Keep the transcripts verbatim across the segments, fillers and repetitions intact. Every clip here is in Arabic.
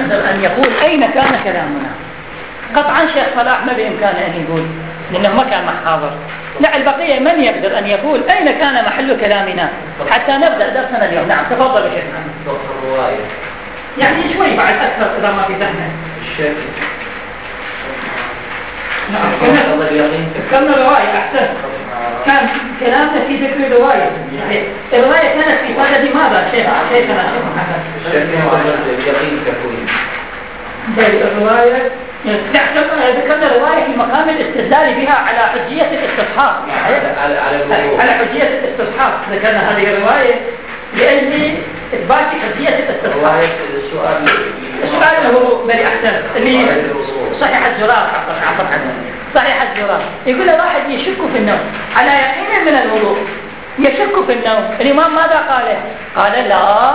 يقدر أن يقول أين كان كلامنا. قطعا شيخ صلاح ما بإمكانه أن يقول لأنه ما كان محاضر. لا البقية من يقدر أن يقول أين كان محل كلامنا حتى نبدأ درسنا اليوم. نعم تفضل يا شيخ محمد. يعني شوي بعد أكثر إذا ما في زحمة. نعم كنا رواية أحسن. كان كلامنا في ذكر الرواية. الرواية كانت في صدد ماذا شيخ شيخنا شيخ محمد؟ اليقين تكوين. الرواية ذكرنا الرواية في مقام الاستدلال بها على حجية الاستصحاب. على حجية الاستصحاب ذكرنا هذه الرواية لأجل إثبات حجية الاستصحاب. السؤال السؤال هو بني أحسن اللي صحيح الزرار عفوا عنه صحيح الزرار يقول له واحد يشك في النوم على يقين من الوضوء يشك في النوم. الإمام ماذا قال؟ قال لا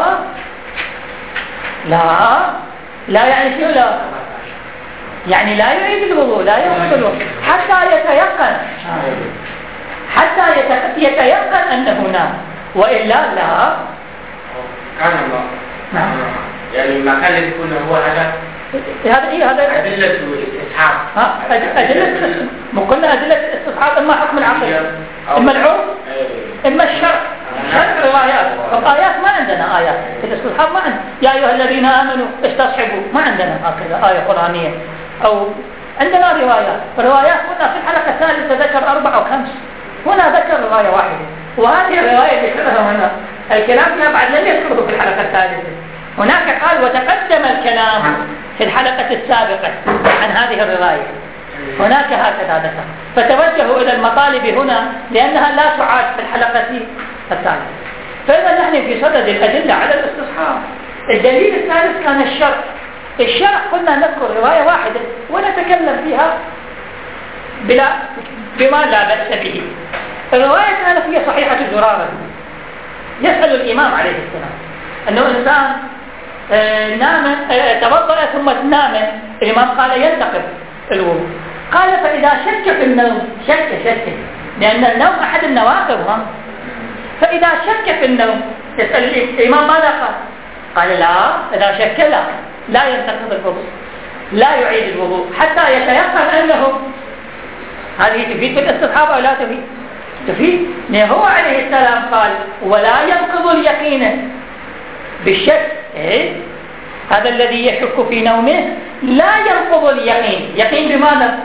لا لا يعني شو لا يعني لا يعيد الوضوء لا يعيد الوضوء حتى يتيقن حتى يتيقن أنه نام وإلا لا كان الله. نعم. يعني ما كان يكون هو هذا هذا إيه هذا أدلة الاستصحاب. ها أدلة مو قلنا أدلة الاستصحاب إما حكم العقل إما العرف إما الشرع. شرع روايات الآيات ما عندنا آيات الاستصحاب ما عندنا. يا أيها الذين آمنوا استصحبوا ما عندنا هكذا آية قرآنية أو عندنا روايات. الروايات هنا في الحلقة الثالثة ذكر أربع أو خمس هنا ذكر رواية واحدة وهذه الرواية اللي ذكرها هنا الكلام فيها بعد لم يذكره في الحلقة الثالثة. هناك قال وتقدم الكلام في الحلقة السابقة عن هذه الرواية هناك هكذا ذكر فتوجهوا إلى المطالب هنا لأنها لا تعاد في الحلقة الثالثة. فإذا نحن في صدد الأدلة على الاستصحاب. الدليل الثالث كان الشرع. الشرع قلنا نذكر رواية واحدة ونتكلم فيها بلا بما لا بأس به. الرواية كانت هي صحيحة الزرارة. يسأل الإمام عليه السلام أنه إنسان آه نام آه توضأ ثم نام. الإمام قال ينتقض الوضوء. قال فإذا شك في النوم شك شك لأن النوم أحد النواقض ها فإذا شك في النوم يسأل الإمام ماذا قال؟ قال لا إذا شك لا لا ينتقض الوضوء لا يعيد الوضوء حتى يتيقن أنه هذه تفيد في الاستصحاب أو لا تفيد؟ تفيد. هو عليه السلام قال ولا ينقض اليقين بالشك. إيه؟ هذا الذي يشك في نومه لا ينقض اليقين. يقين بماذا؟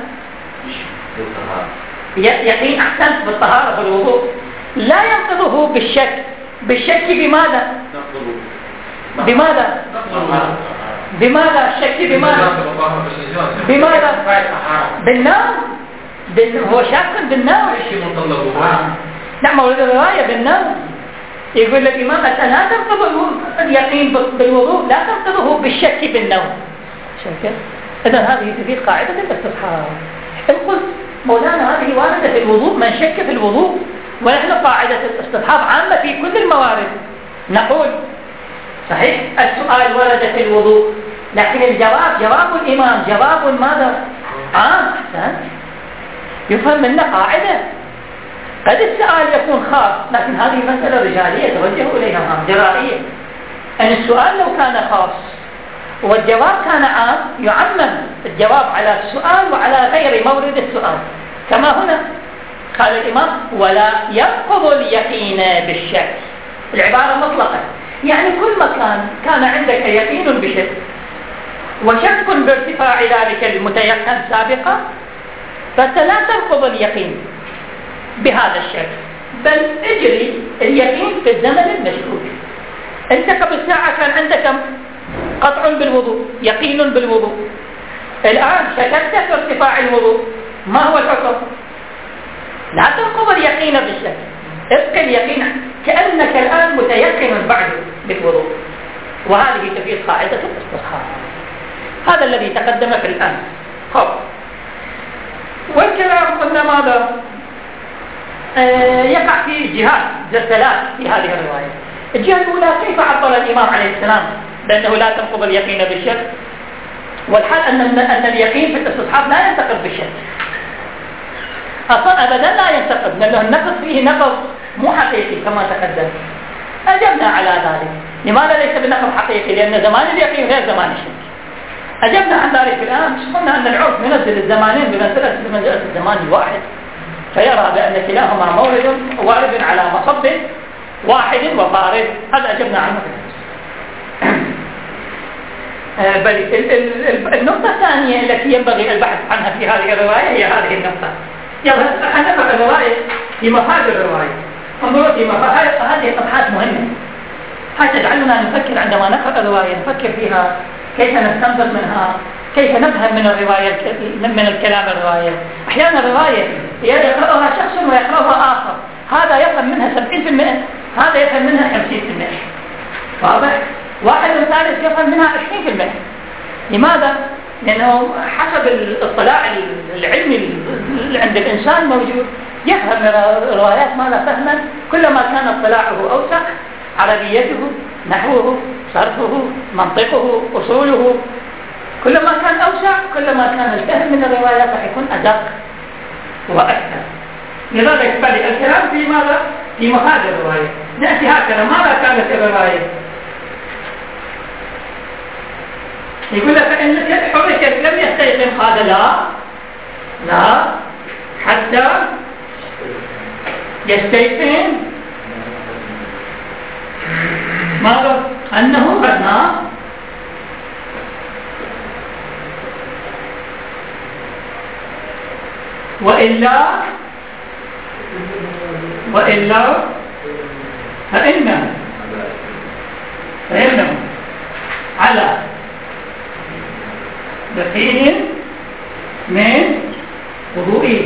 يقين أحسنت بالطهارة بالوضوء لا ينقضه بالشك. بالشك بماذا؟ بماذا؟ بماذا الشك بماذا؟ بماذا؟ بالنوم. هو شاك بالنوم. نعم مولد الرواية بالنوم يقول الإمام أنت لا تنقض اليقين بالوضوء لا تنقضه بالشك بالنوم. إذن هذه تفيد قاعدة الاستصحاب. قلت مولانا هذه واردة في الوضوء من شك في الوضوء ونحن قاعدة الاستصحاب عامة في كل الموارد. نقول صحيح السؤال ورد في الوضوء لكن الجواب جواب الإمام جواب ماذا؟ عام. أحسن يفهم منا قاعدة. قد السؤال يكون خاص لكن هذه مسألة رجالية توجهوا إليها جرائية. أن السؤال لو كان خاص والجواب كان عام يعمم الجواب على السؤال وعلى غير مورد السؤال كما هنا قال الإمام ولا ينقض اليقين بالشك. العبارة مطلقة يعني كل مكان كان عندك يقين بشك وشك بارتفاع ذلك المتيقن سابقا فأنت لا تنقض اليقين بهذا الشك بل اجري اليقين في الزمن المشكوك. انت قبل ساعة كان عندك قطع بالوضوء يقين بالوضوء الآن شككت في ارتفاع الوضوء ما هو الحكم؟ لا تنقض اليقين بالشك ابقى اليقين كأنك الآن متيقن بعد بالوضوء. وهذه تفيد قاعدة الاستصحاب. هذا الذي تقدم في الآن. خب والكلام قلنا ماذا؟ آه يقع في جهات ثلاث في هذه الرواية. الجهة الأولى كيف عبر الإمام عليه السلام بأنه لا تنقض اليقين بالشك والحال أن, أن اليقين في الاستصحاب لا ينتقض بالشك أصلا أبدا لا ينتقض لأنه النقض فيه نقض مو حقيقي كما تقدم. أجبنا على ذلك. لماذا ليس بنقض حقيقي؟ لأن زمان اليقين غير زمان الشك. أجبنا عن ذلك الآن، قلنا أن العرف ينزل الزمانين بمنزلة بمنزلة الزمان الواحد، فيرى بأن كلاهما مورد وارد على مصب واحد وفارد. هذا أجبنا عنه. بل النقطة الثانية التي ينبغي البحث عنها في هذه الرواية هي هذه النقطة. يلا حنقرأ الرواية في مفاد الرواية. انظروا في مفاد هذه الصفحات مهمة، هاي تجعلنا نفكر عندما نقرأ الرواية، نفكر فيها كيف نستنبط منها، كيف نفهم من الرواية من الكلام الرواية. أحيانا الرواية يقرأها شخص ويقرأها آخر، هذا يفهم منها سبعين بالمئة، هذا يفهم منها خمسين بالمئة. واضح؟ واحد ثالث يفهم منها عشرين بالمئة. لماذا؟ لأنه حسب الاطلاع العلمي اللي عند الإنسان موجود، يفهم الروايات ماذا فهما، كلما كان اطلاعه أوسع، عربيته، نحوه، صرفه، منطقه، أصوله، كلما كان أوسع كلما كان الفهم من الروايات راح يكون أدق وأكثر. لذلك بل الكلام في ماذا؟ في مفاد الرواية. نأتي هكذا، ماذا كانت الرواية؟ يقول لك فإن حركت لم يستيقن، هذا لا لا حتى يستيقن ماذا؟ أنه قد نام. وإلا وإلا فإنه فإنه على يقين من وضوئه.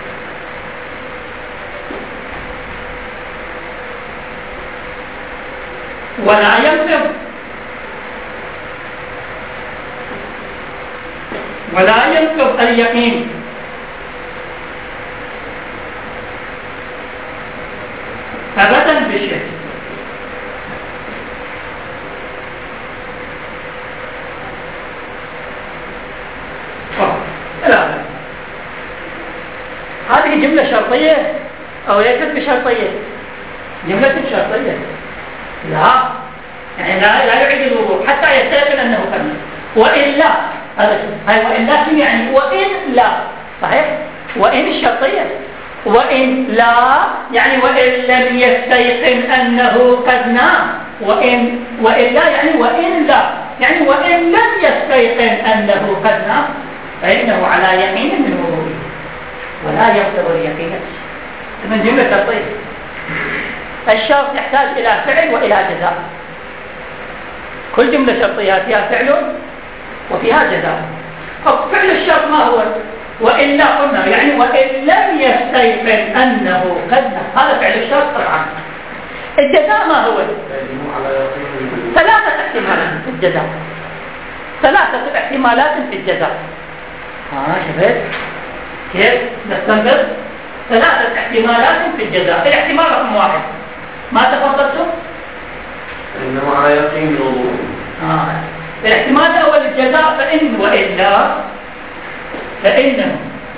ولا ينقض ولا ينقض اليقين أبدا بشيء. لا، هذه جملة شرطية أو ليست بشرطية؟ جملة شرطية. لا، يعني لا, لا يعيد الوضوء حتى يستيقن أنه قد. وإلا هذا هاي وإلا شو يعني؟ وإلا صحيح؟ وإن الشرطية، وإن لا يعني وإن لم يستيقن أنه قد نام. وإن وإلا يعني وإن لا يعني وإن لم يستيقن أنه قد نام فإنه على يقين من وضوئه ولا يبطل اليقين من جملة شرطية. الشرط يحتاج إلى فعل وإلى جزاء. كل جملة شرطية فيها فعل وفيها جزاء. فعل الشرط ما هو؟ وإلا قلنا يعني وإن لم يستيقن أنه قد نام، هذا فعل الشرط طبعا. الجزاء ما هو؟ ثلاثة احتمالات في الجزاء، ثلاثة احتمالات في الجزاء. ها شفت كيف نستنبط؟ ثلاثة احتمالات في الجزاء. الاحتمال رقم واحد ما تفضلتم؟ إنه على يقين الوضوء. آه. الاحتمال الأول الجزاء، فإن وإلا فإنه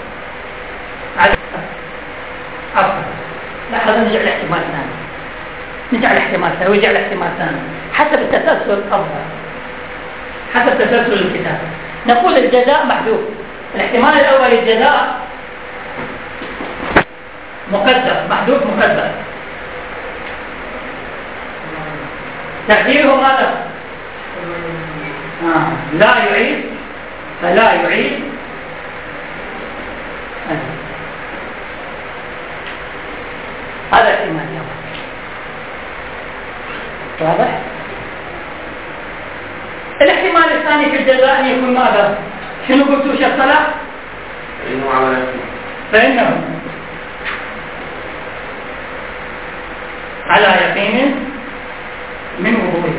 عفوا لاحظ نرجع الاحتمال الثاني، نرجع الاحتمال الثاني ورجع الاحتمال الثاني حسب التسلسل أفضل، حسب تسلسل الكتاب. نقول الجزاء محذوف. الاحتمال الأول الجزاء مقدر، محذوف مقدر، تقديره ماذا؟ آه. لا يعيد فلا يعيد هذا احتمال واضح. الاحتمال الثاني في الجزاء أن يكون ماذا؟ شنو قلتوا شيخ صلاح؟ فإنه على يقين فإنه على يقين من وضوئه.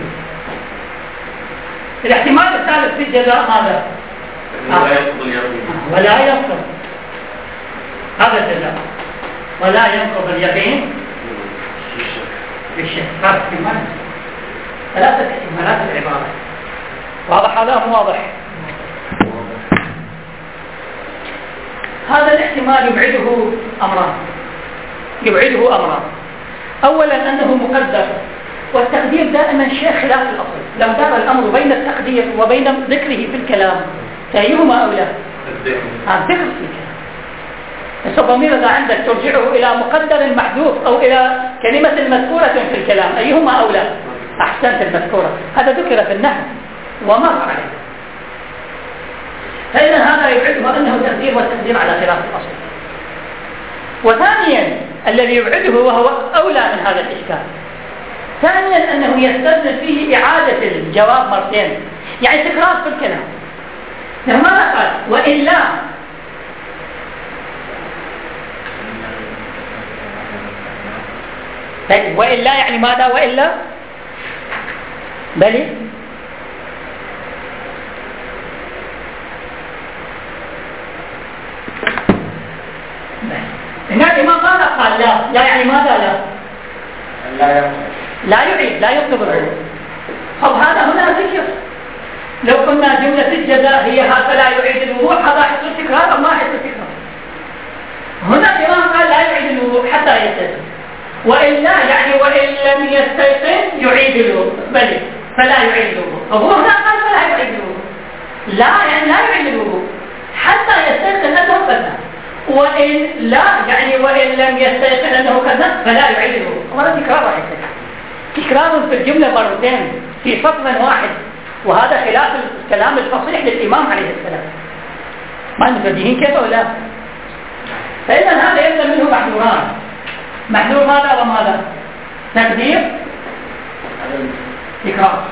الاحتمال الثالث في الجزاء ماذا؟ لا ينقض اليقين ولا ينقض، هذا الجزاء ولا ينقض اليقين بالشك. هذا احتمال، ثلاثة احتمالات العبارة. واضح هذا مو واضح؟ هذا الاحتمال يبعده أمران، يبعده أمران. أولا أنه مقدر، والتقدير دائما شيء خلاف الأصل. لو دار الأمر الأمر بين التقدير وبين ذكره في الكلام، فأيهما أولى؟ الذكر في الكلام. الضمير إذا عندك ترجعه إلى مقدر محذوف أو إلى كلمة مذكورة في الكلام، أيهما أولى؟ أحسنت، المذكورة. هذا ذكر في النحو ومر عليه. فإذا هذا يبعده أنه تقدير، والتقدير على خلاف الأصل. وثانيا الذي يبعده وهو أولى من هذا الإشكال، ثانيا أنه يستلزم فيه إعادة الجواب مرتين، يعني تكرار في الكلام. ماذا قال؟ وإلا طيب وإلا يعني ماذا؟ وإلا بلي هنا الإمام ماذا قال؟ لا لا يعني ماذا؟ لا لا لا يعيد، لا يطلب العيد. طب هذا هنا ذكر، لو قلنا جملة الجزاء هي هذا لا يعيد الوضوء، هذا يحصل تكرار أو ما يحصل تكرار؟ هنا الإمام قال لا يعيد الوضوء حتى يستيقظ، وإلا يعني وإن لم يستيقظ يعيد الوضوء، بل فلا يعيد الوضوء. وهو هنا قال فلا يعيد الوضوء، لا يعني لا يعيد الوضوء حتى يستيقظ أنه قد نام، وإن لا يعني وإن لم يستيقظ أنه قد نام فلا يعيد الوضوء. وهذا تكرار واحد، تكرار في الجملة مرتين في سطر واحد، وهذا خلاف الكلام الفصيح للإمام عليه السلام. ما متوجهين كيف ولا؟ فإذا هذا يلزم منه محذوران، محذور ماذا وماذا؟ تقدير تكرار.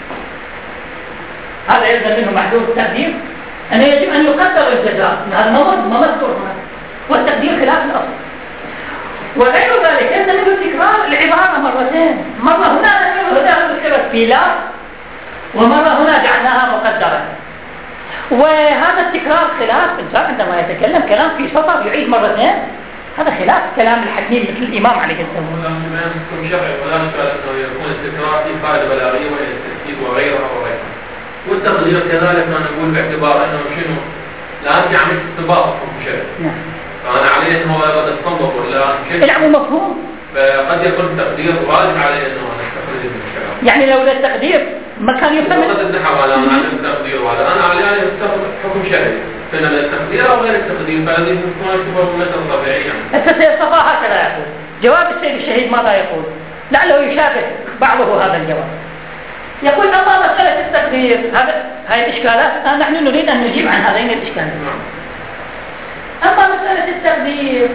هذا يلزم منه محذور تقدير، أنه يجب أن يقدر الجزاء، هذا ما مذكور هنا، والتقدير خلاف الأصل. وغير ذلك يلزم منه تكرار العبارة مرتين، مرة هنا هنا ذكرت في لا، ومرة هنا جعلناها مقدرة. وهذا التكرار خلاف الإنسان عندما يتكلم كلام في سطر يعيد مرتين، هذا خلاف كلام الحكيم مثل الإمام عليه السلام. ما يكون شرعي ولا نشكل أنه يكون التكرار في فائدة بلاغية وإلى الترتيب وغيرها وغيرها. والتقدير كذلك ما نقول باعتبار أنه شنو الآن في عملية استنباط حكم شرعي. فأنا عليه أنه قد استنبط ولا شيء. العموم مفهوم. فقد يكون التقدير واجب عليه أنه نستخرج من الشرع. يعني لو ذا التقدير ما كان يفهم. قد الدحى على أنا التقدير وهذا أنا عليه أن استخرج حكم شرعي. فإن التقدير أو غير التقدير فهذه تكون شبه مثل طبيعية. التفسير الصفا هكذا يقول. جواب السيد الشهيد ماذا يقول؟ لعله يشابه بعضه هذا الجواب. يقول أما مسألة التقدير هذا هاي الإشكالات نحن نريد أن نجيب عن هذين الإشكالات. أما مسألة التقدير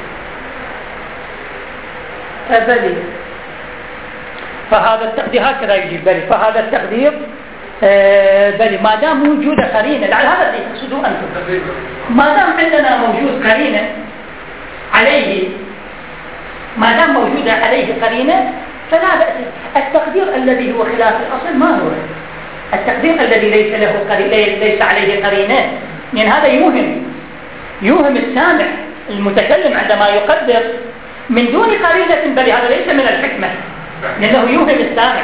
فبلي فهذا التقدير هكذا يجيب بلي فهذا التقدير آه بلي ما دام موجودة قرينة، لعل هذا اللي تقصدوه أنتم، ما دام عندنا موجود قرينة عليه، ما دام موجودة عليه قرينة فلا بأس. التقدير الذي هو خلاف الأصل ما هو؟ التقدير الذي ليس له قرينة، ليس عليه قرينة، يعني هذا يوهم يوهم السامع المتكلم عندما يقدر من دون قرينة، بل هذا ليس من الحكمة لأنه يوهم السامع.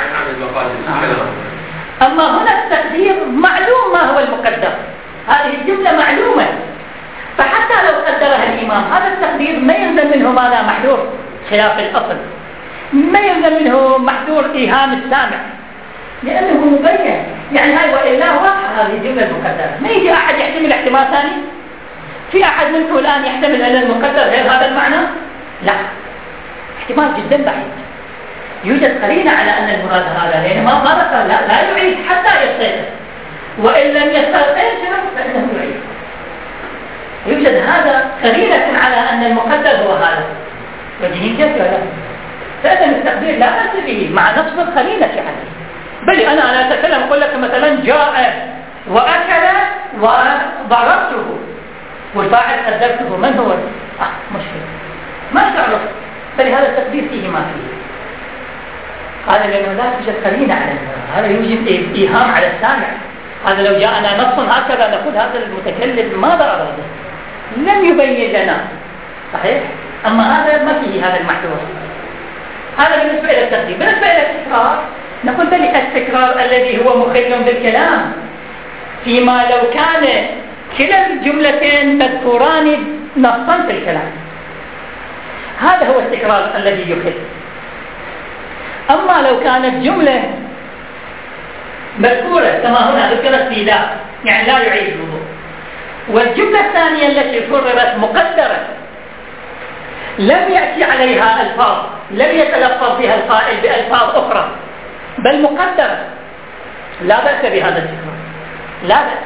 أما هنا التقدير معلوم ما هو المقدر، هذه الجملة معلومة، فحتى لو قدرها الإمام هذا التقدير ما يلزم منه ماذا؟ محذور خلاف الأصل، ما يلزم منه محذور إيهام السامع لأنه مبين. يعني هاي وإلا واضحة هذه الجملة المقدرة، ما يجي أحد يحتمل احتمال ثاني. في أحد منكم الآن يحتمل أن المقدر غير هذا المعنى؟ لا، احتمال جدا بعيد. يوجد قرينة على أن المراد هذا، لأن ما ماذا قال؟ لا, لا يعيد حتى يستيقظ، وإن لم يستيقظ فإنه يعيد. يوجد هذا قرينة على أن المقدر هو هذا، وجهين كيف لا؟ فإذا التقدير لا بأس به مع نصب القرينة عليه. بل أنا أنا أتكلم أقول لك مثلا جاء وأكل وضربته والفاعل قدرته، من هو؟ آه مشكلة ما تعرف، فلهذا التقدير فيه ما فيه. هذا لأنه لا توجد قرينة على المراد، هذا يوجد إيهام على السامع. هذا لو جاءنا نص هكذا نقول هذا المتكلم ماذا أراد؟ لم يبين لنا، صحيح؟ أما هذا ما فيه هذا المحذور. هذا بالنسبة إلى التقدير. بالنسبة إلى التكرار نقول بل التكرار الذي هو مخل بالكلام، فيما لو كان كلا الجملتين مذكوران نصا في الكلام، هذا هو التكرار الذي يخل. أما لو كانت جملة مذكورة كما هنا ذكرت في لا، يعني لا يعيد الوضوء. والجملة الثانية التي كررت مقدرة لم يأتي عليها ألفاظ، لم يتلفظ بها القائل بألفاظ أخرى، بل مقدرة، لا بأس بهذا التكرار، لا بأس.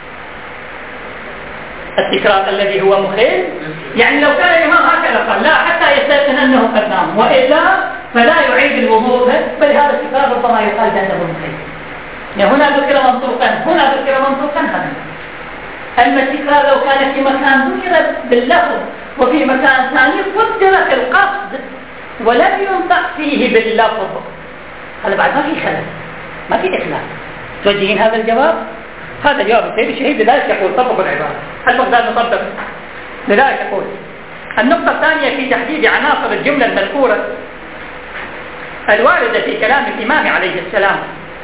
التكرار الذي هو مخيل، يعني لو كان الإمام هكذا قال لا حتى يستيقن أنه قد نام، وإلا فلا يعيد الوضوء، بل هذا التكرار ربما يقال بأنه مخيل. يعني هنا ذكر منطوقا، هنا ذكر منطوقا هذا. أما التكرار لو كان في مكان ذكر باللفظ وفي مكان ثاني قدر في القصد ولم ينطق فيه باللفظ، هذا بعد ما في خلل، ما في إخلال. توجهين هذا الجواب؟ هذا جواب السيد الشهيد، لذلك يقول طبق العبارة، البغداد نطبق. لذلك يقول النقطة الثانية في تحديد عناصر الجملة المذكورة الواردة في كلام الإمام عليه السلام،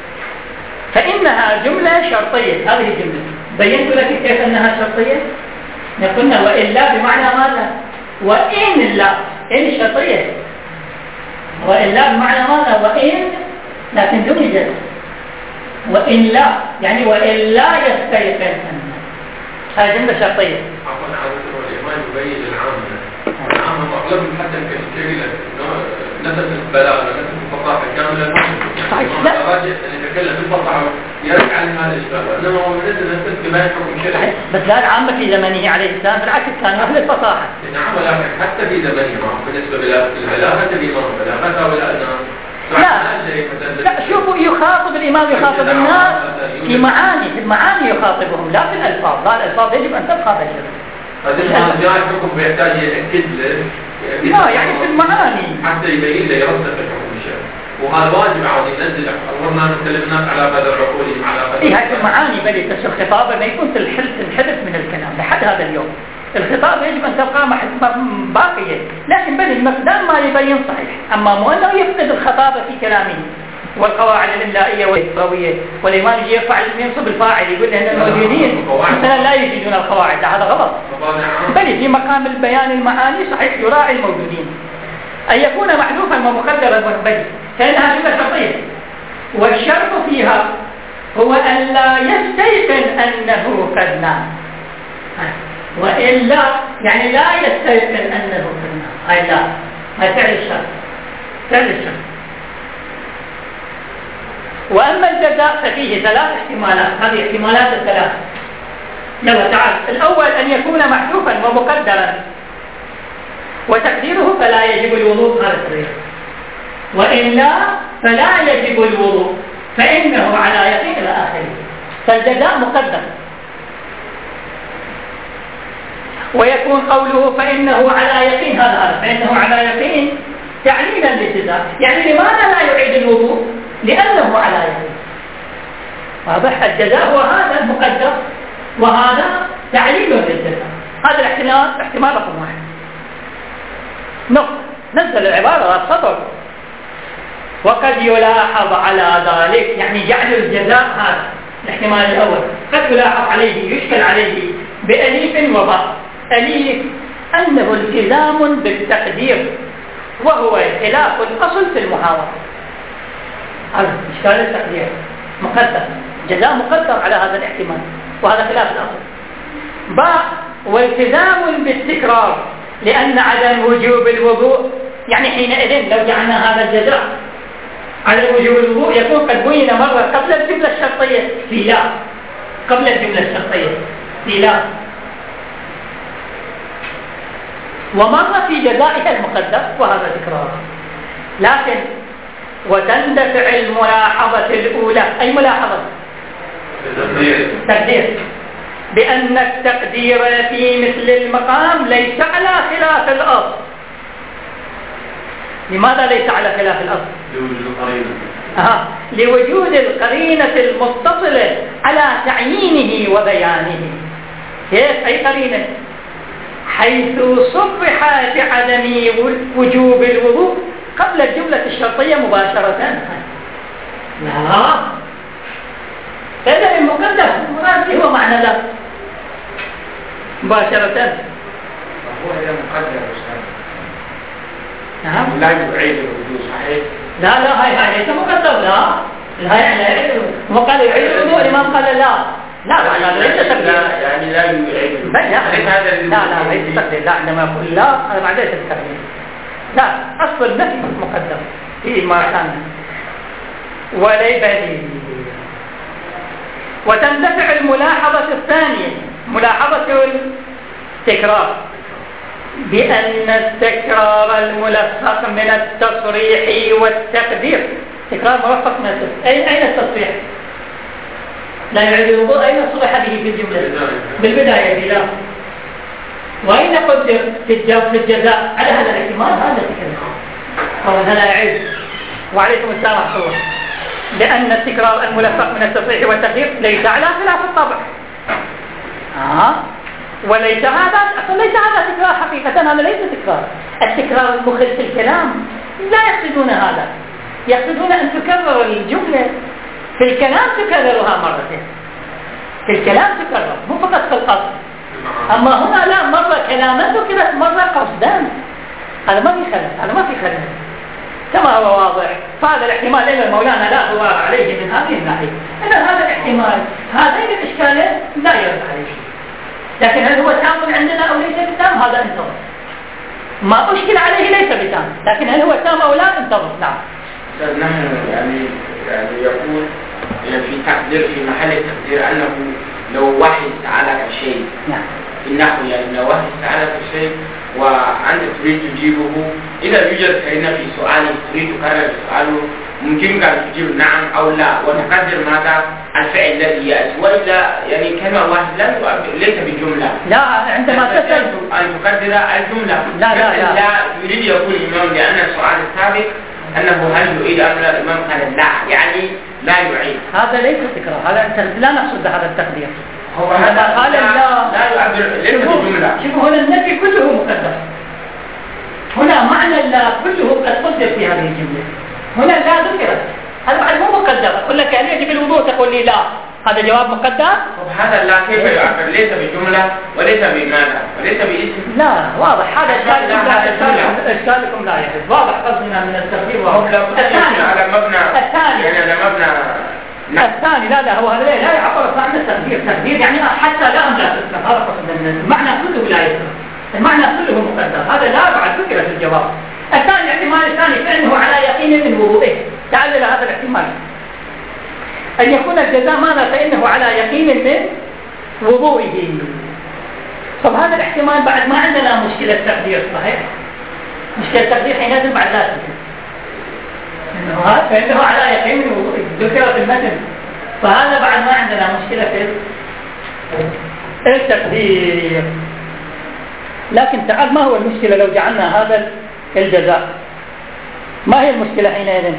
فإنها جملة شرطية. هذه الجملة بينت لك كيف أنها شرطية. قلنا وإلا بمعنى ماذا؟ وإن لا، إن الشرطية، وإلا بمعنى ماذا؟ وإن، لكن دون جزم. وإن لا يعني وإلا يستيقن أنه، هذه جملة شرطية. عفوا عادة الإمام يبين العام، العام أغلب حتى كثير نفس البلاغة نفس الفصاحة كاملة. صحيح. لا. الراجح أن يتكلم بالفصاحة يرجع عن هذا الإشكال، وإنما هو من نفس كما يحكم شرعي. بس لا العامة في زمنه عليه السلام بالعكس كان أهل الفصاحة. نعم، ولكن حتى في زمنه بالنسبة للبلاغة الإمام بلاغة ولا أدنى. لا لا شوفوا، يخاطب الإمام، يخاطب الناس في معاني، في المعاني يخاطبهم، لا في الألفاظ. لا، الألفاظ يجب أن تبقى بشرة. هذا الجاي حكم بيحتاج يأكد له. لا يعني في المعاني حتى يبين له يرد في حكم الشرع، وهذا واجب عاوز ينزل. أمرنا نتكلم الناس على قدر عقولهم على قدر. إيه هذه المعاني بل بس الخطاب ما يكون في الحلف الحدث من الكلام لحد هذا اليوم. الخطاب يجب أن تبقى باقية، لكن بل المقدام ما يبين صحيح. أما مو أنه يفقد الخطابة في كلامه والقواعد الإملائية واللغوية، والإمام يجي يفعل ينصب الفاعل يقول لأن الموجودين مثلا لا يجدون القواعد، هذا غلط. بل في مقام البيان المعاني صحيح يراعي الموجودين. أن يكون محذوفا ومقدرا منبذ، فإنها جملة شرطية، والشرط فيها هو أن لا يستيقن أنه قد نام، وإلا يعني لا يستيقن أنه قد نام، أي لا، هذا فعل الشرط، فعل الشرط. وأما الجزاء ففيه ثلاث احتمالات، هذه احتمالات الثلاث. يلا تعال، الأول أن يكون محذوفا ومقدرا وتقديره فلا يجب الوضوء، هذا التقدير. وإلا فلا يجب الوضوء فإنه على يقين إلى آخره. فالجزاء مقدر. ويكون قوله فإنه على يقين، هذا هذا فإنه على يقين تعليلا للجزاء. يعني لماذا لا يعيد الوضوء؟ لأنه على يقين. واضح؟ الجزاء هو هذا المقدر، وهذا تعليل للجزاء. هذا الاحتمال احتمال رقم واحد. نقطة نزل العبارة السطر. وقد يلاحظ على ذلك، يعني جعل الجزاء هذا الاحتمال الأول قد يلاحظ عليه، يشكل عليه بأليف وباء. أليف أنه التزام بالتقدير، وهو خلاف الأصل في المحاورة. هذا إشكال التقدير مقدر، جزاء مقدر على هذا الاحتمال، وهذا خلاف الأصل. باء والتزام بالتكرار، لأن عدم وجوب الوضوء، يعني حينئذ لو جعلنا هذا الجزاء على وجوب الوضوء يكون قد بين مرة قبل الجملة الشرطية في لا، قبل الجملة الشرطية في لا، ومرة في جزائها المقدر، وهذا تكرار. لكن وتندفع الملاحظة الأولى، أي ملاحظة؟ تقدير، بأن التقدير في مثل المقام ليس على خلاف الأصل. لماذا ليس على خلاف الأصل؟ لوجود القرينة. أها، لوجود القرينة المتصلة على تعيينه وبيانه. كيف أي قرينة؟ حيث صرح بعدم وجوب الوضوء قبل الجملة الشرطية مباشرة. لا، هذا المقدر مراد هو معنى لا مباشرة. هو هذا مقدر أستاذ. نعم. لا يعيد الوضوء صحيح. لا لا هاي هاي ليس مقدر. لا لا لا وقال يعيد الوضوء، الإمام قال لا لا هذا ليس تقدير، يعني لا يعيد لا لا ليس تقدير، لا عندما يقول لا هذا بعد ليس تقدير، لا أصل النفي مقدم في ما كان ولي بديل. وتندفع الملاحظة الثانية ملاحظة التكرار بأن التكرار الملفق من التصريح والتقدير تكرار ملفق من التصريح. أين التصريح؟ لا يعيد الوضوء أين صرح به في الجملة؟ بالبداية لا. وأين قدر في الجزاء على هذا الاحتمال؟ هذا التكرار أو هذا يعيد. وعليكم السلام ورحمة الله. لأن التكرار الملفق من التصريح والتقدير ليس على خلاف الطبع. آه. وليس هذا أصلا ليس هذا تكرار حقيقة، هذا ليس تكرار. التكرار المخل في الكلام لا يقصدون هذا، يقصدون أن تكرر الجملة في الكلام تكررها مرتين، في الكلام تكرر مو فقط في القصد. أما هنا لا، مرة كلاما ذكرت مرة قصدا، هذا ما في خلل، هذا ما في خلل كما هو واضح. فهذا الاحتمال إلى المولانا لا غبار عليه من هذه الناحية. إذا هذا الاحتمال هذين الإشكالين لا يرد عليه شيء، لكن هل هو تام عندنا أو ليس بتام هذا انتظر. ما أشكل عليه ليس بتام، لكن هل هو تام أو لا انتظر. نعم. نحن يعني يعني يقول في تقدير في محل التقدير أنه لو واحد سألك شيء، نعم، إنه يعني لو واحد سألك شيء وأنت تريد تجيبه، إذا يوجد كلمة في سؤالي تريد تكرر سؤاله ممكن أن تجيب نعم أو لا، وتقدر ماذا الفعل الذي يأتي، وإلا يعني كلمة واحدة ليس بجملة. لا، عندما تسأل أن تقدر الجملة. لا لا لا, لا يريد يقول الإمام لأن السؤال السابق أنه هل يعيد أم لا، الإمام قال لا، يعني لا يعيد. هذا ليس تكرار، هذا لا نقصد هذا التقدير. هو هذا قال لا لا يعبر ليس بجملة. شوفوا هنا النفي كله مقدر، هنا معنى لا كله قد قدر في هذه الجملة، هنا لا ذكرت، هذا بعد مو مقدر. أقول لك يعني يجب الوضوء تقول لي لا، هذا جواب مقدر. هذا لا كيف يعبر؟ ليس بجملة وليس بماذا وليس باسم. لا واضح، هذا إشكالكم لا إشكالكم لا يحدث، واضح قصدنا من التقدير واضح. الثاني على مبنى الثاني يعني على مبنى لا. الثاني لا لا هو هذا لا يعبر عن التقدير، تقدير يعني حتى لا أملا تسلم، هذا قصدنا. المعنى كله لا يسلم، المعنى كله مقدر، هذا لا بعد ذكر في الجواب. الثاني الاحتمال الثاني فإنه على يقين من وضوئه. تعال إلى هذا الاحتمال أن يكون الجزاء ماذا؟ فإنه على يقين من وضوئه. طب هذا الاحتمال بعد ما عندنا مشكلة تقدير صحيح، مشكلة تقدير حينئذ بعد ذلك إنه هذا فإنه على يقين من وضوئه ذكر في المتن، فهذا بعد ما عندنا مشكلة في التقدير. لكن تعال ما هو المشكلة لو جعلنا هذا الجزاء؟ ما هي المشكلة حينئذ؟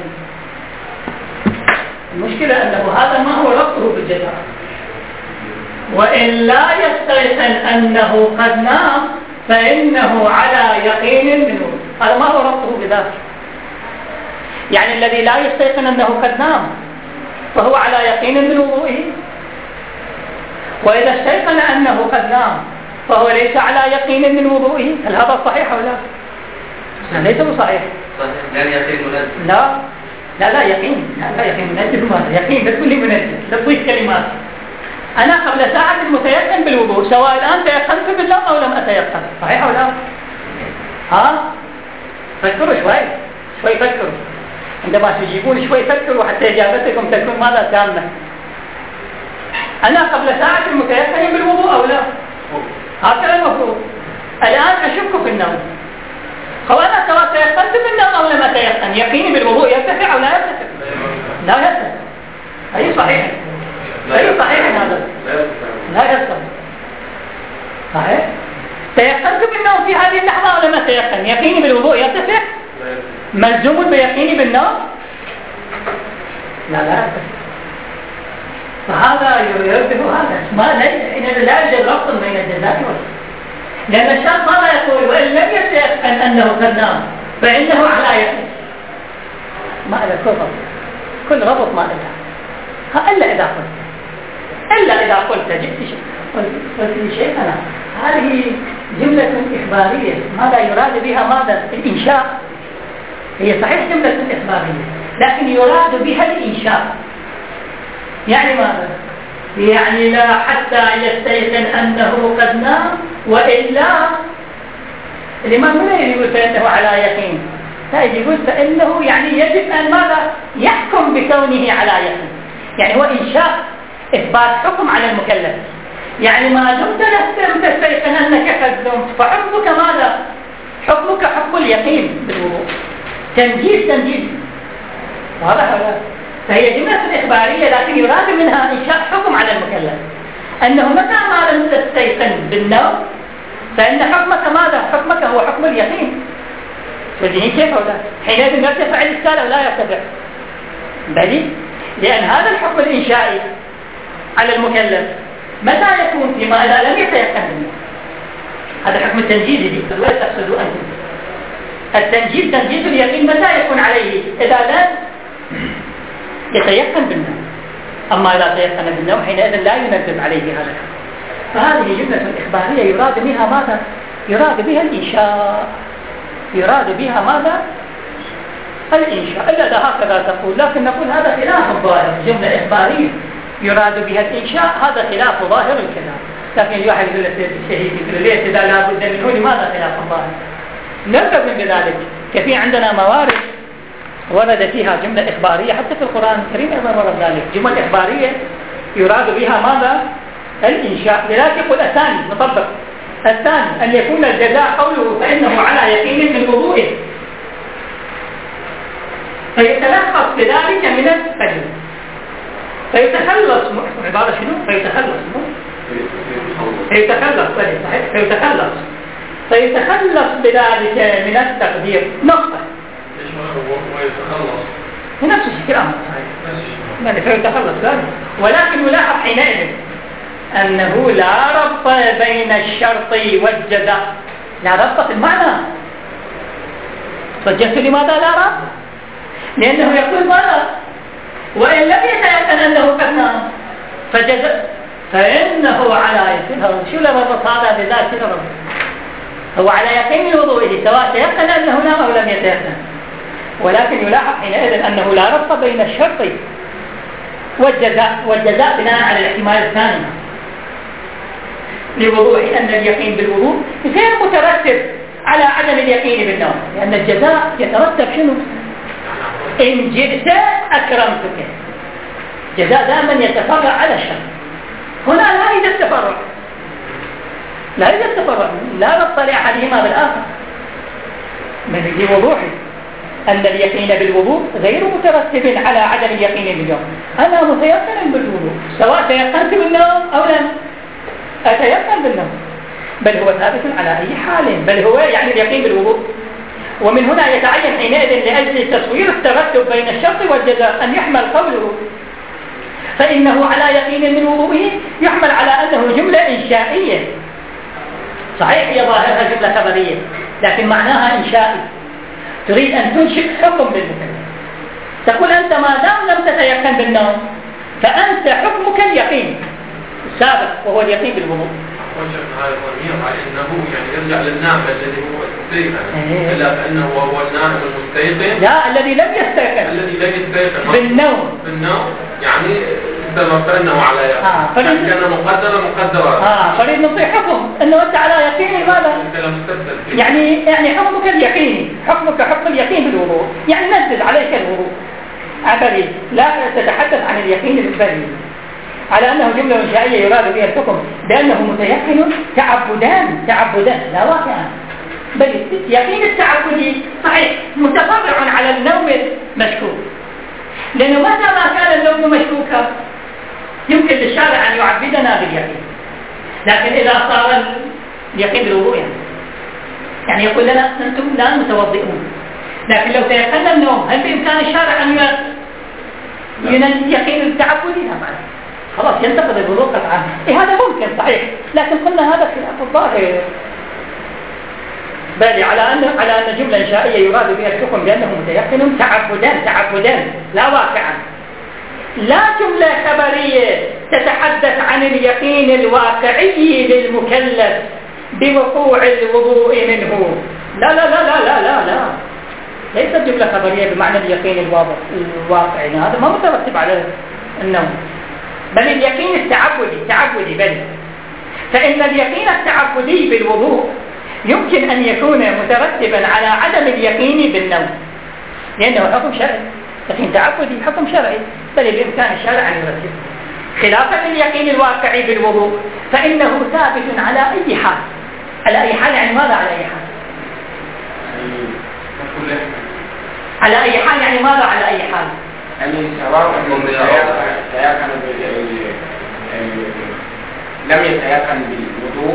المشكلة أنه هذا ما هو ربطه بالجزاء، وإن لا يستيقن أنه قد نام فإنه على يقين منه. هذا ما هو ربطه بذلك، يعني الذي لا يستيقن أنه قد نام فهو على يقين من وضوئه، وإذا استيقن أنه قد نام فهو ليس على يقين من وضوئه. هل هذا صحيح أو لا؟ ليس بصحيح. لا يقين منزل. لا لا لا يقين، لا, لا يقين منزل. ماذا يقين بكل منزل؟ تضيف كلمات. أنا قبل ساعة متيقن بالوضوء، سواء الآن تيقنت بالله أو لم أتيقن، صحيح أو لا؟ ها؟ فكروا شوي شوي فكروا، عندما تجيبون شوي فكروا حتى إجابتكم تكون ماذا تامة. أنا قبل ساعة متيقن بالوضوء أو لا؟ هكذا المفروض. الآن أشك في النوم، هو أنا سواء تيقنت بالنوم أو لم أتيقن، يقيني بالوضوء يرتفع أو لا يرتفع؟ لا يرتفع. أي صحيح؟ أي صحيح هذا؟ لا يرتفع. صحيح؟ تيقنت بالنوم في هذه اللحظة أو لم أتيقن، يقيني بالوضوء يرتفع؟ ملزوم بيقيني بالنوم؟ لا لا يرتفع. فهذا يرتفع هذا ما لا لا يوجد ربط بين الجزاء والجزاء، لأن الشخص ماذا يقول؟ وإن لم يتيقن أنه قد نام فإنه على يقين. ما إلى كل ربط، كل ربط ما إلا إلا إذا قلت إلا إذا قلت جئت شيء قلت لي شيء أنا هذه جملة إخبارية ماذا يراد بها؟ ماذا؟ الإنشاء. هي صحيح جملة إخبارية لكن يراد بها الإنشاء، يعني ماذا؟ يعني لا حتى يستيقن أنه قد نام، وإلا الإمام لا يقول فإنه على يقين، لا يقول فإنه يعني يجب أن ماذا؟ يحكم بكونه على يقين. يعني هو إنشاء إثبات حكم على المكلف. يعني ما دمت لم تستيقن أنك قد نمت فحكمك ماذا؟ حكمك حكم اليقين بالوضوء، تنجيز تنجيز. واضح ولا؟ فهي جملة إخبارية لكن يراد منها إنشاء حكم على المكلف، أنه متى ما لم تستيقن بالنوم فإن حكمك ماذا؟ حكمك هو حكم اليقين. فالذهين كيف ولا؟ حينئذ يرتفع الإشكال أو لا يرتفع؟ بل لأن هذا الحكم الإنشائي على المكلف متى يكون؟ فيما إذا لم يتيقن بالنوم. هذا حكم التنجيز ولا تقصدوا أنتم؟ التنجيز تنجيز اليقين متى يكون عليه؟ إذا لم يتيقن بالنوم. أما إذا تيقن بالنوم حينئذ لا ينزل عليه هذا الحكم. فهذه جملة إخبارية يراد بها ماذا؟ يراد بها الإنشاء. يراد بها ماذا؟ الإنشاء. إلا هكذا تقول، لكن نقول هذا خلاف الظاهر. جملة إخبارية يراد بها الإنشاء، هذا خلاف ظاهر الكلام. لكن الواحد يقول الشهيد يقول ليش إذا لا بد منه لماذا خلاف الظاهر؟ نرتب بذلك. كثير عندنا موارد ورد فيها جملة إخبارية، حتى في القرآن الكريم أيضا ورد ذلك جمل إخبارية يراد بها ماذا؟ الإنشاء. لذلك يقول الثاني نطبق الثاني أن يكون الجزاء قوله فإنه على يقين من وضوئه، فيتلخص بذلك من الفجر، فيتخلص عبارة شنو؟ فيتخلص فيتخلص صحيح فيتخلص فيتخلص بذلك من التقدير نقطة. ويتخلص نفس الشيء صحيح يعني فيتخلص ذلك. ولكن يلاحظ حينئذ أنه لا ربط بين الشرط والجزاء، لا ربط في المعنى. فجدت لماذا لا ربط؟ لأنه يقول ماذا؟ وإن لم يتيقن أنه قد نام فجزاء فإنه على يقين. شو لربط هذا بذات الرب؟ هو على يقين من وضوئه سواء تيقن أنه نام أو لم يتيقن. ولكن يلاحظ حينئذ أنه لا ربط بين الشرط والجزاء، والجزاء بناء على الاحتمال الثاني لوضوح أن اليقين بالوضوء غير مترتب على عدم اليقين بالنوم، لأن الجزاء يترتب شنو؟ إن جئت أكرمتك. جزاء دائما يتفرع على الشرط. هنا لا يوجد تفرع، لا يوجد تفرع، لا ربط لأحدهما بالآخر، بل لوضوحه أن اليقين بالوضوء غير مترتب على عدم اليقين بالنوم. أنا متيقن بالوضوء سواء تيقنت بالنوم أو لم أتيقن بالنوم، بل هو ثابت على أي حال، بل هو يعني اليقين بالوضوء. ومن هنا يتعين حينئذ لأجل تصوير الترتب بين الشرط والجزاء أن يحمل قوله فإنه على يقين من وضوئه يحمل على أنه جملة إنشائية. صحيح هي ظاهرها جملة خبرية لكن معناها إنشائي، تريد أن تنشئ حكم بالمكلف. تقول أنت ما دام لم تتيقن بالنوم فأنت حكمك اليقين السابق وهو اليقين بالوضوء. وجه هذا الضمير على أنه يعني يرجع للنائم الذي هو المستيقن، إلا فإنه هو النائم المستيقن لا الذي لم يستيقن الذي لم يستيقن بالنوم بالنوم يعني فإنه على يقين. آه يعني كان مقدرا مقدرا آه فريد نطيع حكم أنه أنت على يقين ماذا؟ يعني يعني حكمك اليقيني، حكمك حكم اليقين بالوضوء، يعني نزل عليك الوضوء عبري، لا تتحدث عن اليقين البري على أنه جملة إنشائية يراد بها الحكم بأنه متيقن تعبدان تعبدان لا واقعا، بل يقين التعبدي صحيح متفرع على النوم المشكوك، لأنه متى ما كان النوم مشكوكا يمكن للشارع أن يعبدنا باليقين، لكن إذا صار اليقين بالوضوء يعني يعني يقول لنا أنتم الآن متوضئون، لكن لو تيقن النوم هل بإمكان الشارع أن يقين التعبدي؟ نعم خلاص ينتقد الوضوء قطعا. إيه هذا ممكن صحيح، لكن قلنا هذا خلاف الظاهر، بل على أن على أن جملة إنشائية يراد بها الحكم بأنه متيقن تعبدان تعبدان لا واقعا، لا جملة خبرية تتحدث عن اليقين الواقعي للمكلف بوقوع الوضوء منه. لا لا لا لا لا لا, لا. ليست جملة خبرية بمعنى اليقين الواضح الواقعي، هذا ما مترتب على النوم. بل اليقين التعبدي تعبدي بل فإن اليقين التعبدي بالوضوء يمكن أن يكون مترتبا على عدم اليقين بالنوم، لأنه حكم شرعي، يقين تعبدي حكم شرعي بل بإمكان الشرع أن يرتبه، خلافا لليقين الواقعي بالوضوء فإنه ثابت على أي حال. على أي حال يعني ماذا على أي حال؟ على أي حال يعني ماذا على أي حال؟ يعني سواء سيكن لم يتيقن بالوضوء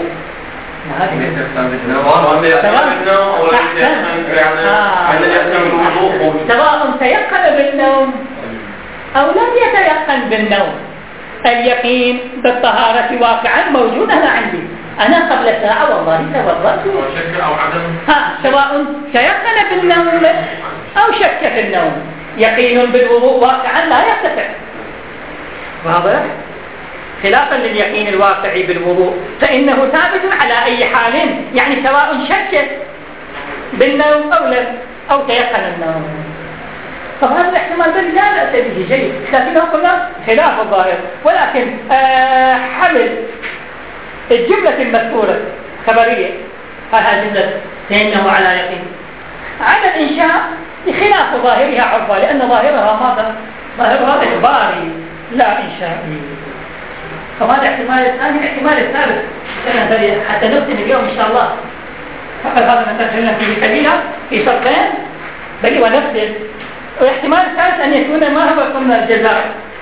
سواء تيقن بالنوم أو لم يتيقن بالنوم، اليقين بالطهارة واقعا موجود أنا عندي، أنا قبل ساعة والله توضأت أو عدم ها سواء تيقن بالنوم أو شك في النوم، يقين بالوضوء واقعا لا يرتفع، واضح؟ خلافا لليقين الواقعي بالوضوء فإنه ثابت على أي حال، يعني سواء شك بالنوم أو لم أو تيقن النوم. فهذا الاحتمال بل لا بأس به جيد، لكنه قلنا خلاف الظاهر، ولكن آه حمل الجملة المذكورة خبرية هذه الجملة فإنه على يقين على الإنشاء بخلاف ظاهرها عرفا، لأن ظاهرها ماذا؟ ظاهرها إخباري لا إنشائي. فهذا الاحتمال الثاني. الاحتمال الثالث حتى نختم اليوم إن شاء الله فقط هذا ما تدخلنا فيه قليلا في شرطين بل ونفسه. والاحتمال الثالث أن يكون ما هو قلنا الجزاء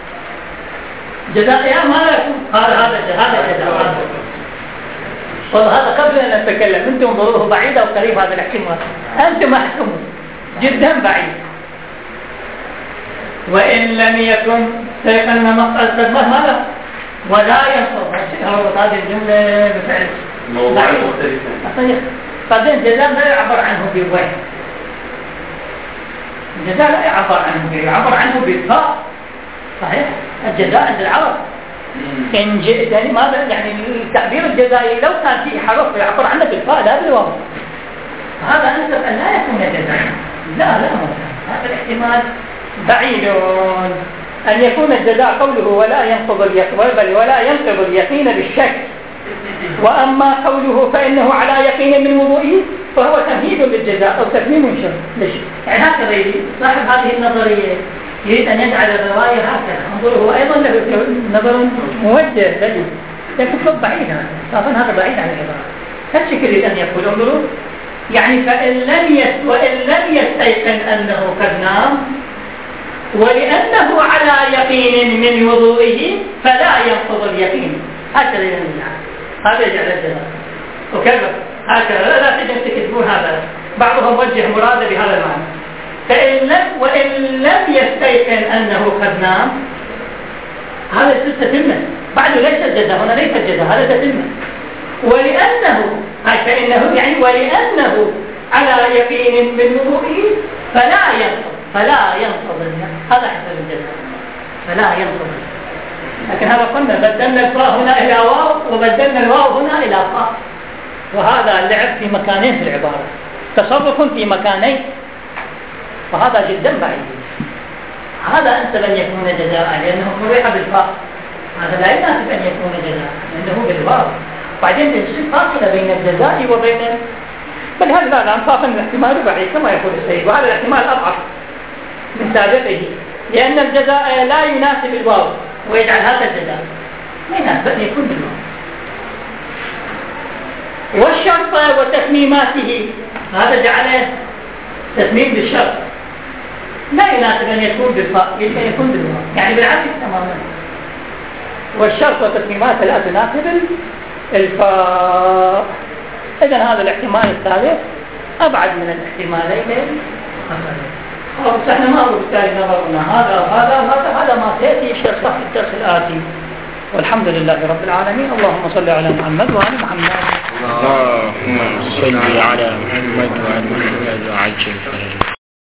جزاء يا ما يكون قال هذا هذا جزاء والله هذا قبل أن نتكلم أنتم انظروه بعيد أو قريب هذا الاحتمال أنتم محكمون جدا بعيد. وإن لم يكن سيكون مسألة مهملة ولا ينصر هذه الجملة بفعل موضوع مختلف. بعدين الجزاء لا يعبر عنه بوين، الجزاء لا يعبر عنه يعبر عنه بالفاء، صحيح؟ الجزاء عند العرب إن جئتني ماذا يعني التعبير الجزائي لو كان فيه حرف يعبر عنه بالفاء لا بالواو، هذا أنسب أن لا يكون جزاء. لا لا هذا الاحتمال بعيد أن يكون الجزاء قوله ولا ينقض اليقين ولا ينقض اليقين بالشك، وأما قوله فإنه على يقين من وضوئه فهو تمهيد للجزاء أو تتميم شر. يعني هكذا صاحب هذه النظرية يريد أن يجعل الرواية هكذا، انظره أيضا له نظر موجه بل لكن صوت بعيد هذا طبعا هذا بعيد عن العبارة. هالشكل يريد أن يقول انظروا يعني فإن لم يست وإن لم يستيقن أنه قد نام ولأنه على يقين من وضوئه فلا ينقض اليقين، هكذا يجعل هذا يجعل الجزاء وكذا هكذا لا, لا تجد تكتبون هذا. بعضهم وجه مراده بهذا المعنى فإن لم وإن لم يستيقن أنه قد نام هذا تتمه بعد ليس الجزاء هنا ليس الجزاء هذا تتمه ولأنه أي فإنه يعني ولأنه على يقين من وضوئه فلا ينقض فلا ينقض هذا حسب الجزاء فلا ينقض. لكن هذا قلنا بدلنا الفاء هنا إلى واو وبدلنا الواو هنا إلى فاء، وهذا اللعب في مكانين في العبارة تصرف في مكانين، فهذا جدا بعيد. هذا أنسب أن يكون جزاء لأنه مريح بالفاء، هذا لا يناسب أن يكون جزاء لأنه بالواو. بعدين يصير فاصلة بين الجزاء وبين بل هذا لا نخاف أن الاحتمال بعيد كما يقول السيد، وهذا الاحتمال أضعف من سابقه لأن الجزاء لا يناسب الواو ويجعل هذا الجزاء ما يناسب أن يكون بالواو. والشرط وتسميماته هذا جعله تسميم بالشرط لا يناسب أن يكون بالفاء يجب أن يكون بالواو يعني بالعكس تماما. والشرط وتسميماته لا تناسب الفاء. إذن هذا الاحتمال الثالث أبعد من الاحتمالين خلاص احنا ما هو بالتالي نظرنا هذا وهذا وهذا هذا ما سيأتي الشرح في الدرس الآتي. والحمد لله رب العالمين. اللهم صل على محمد وعلى محمد. اللهم صل على محمد وعلى محمد وعلى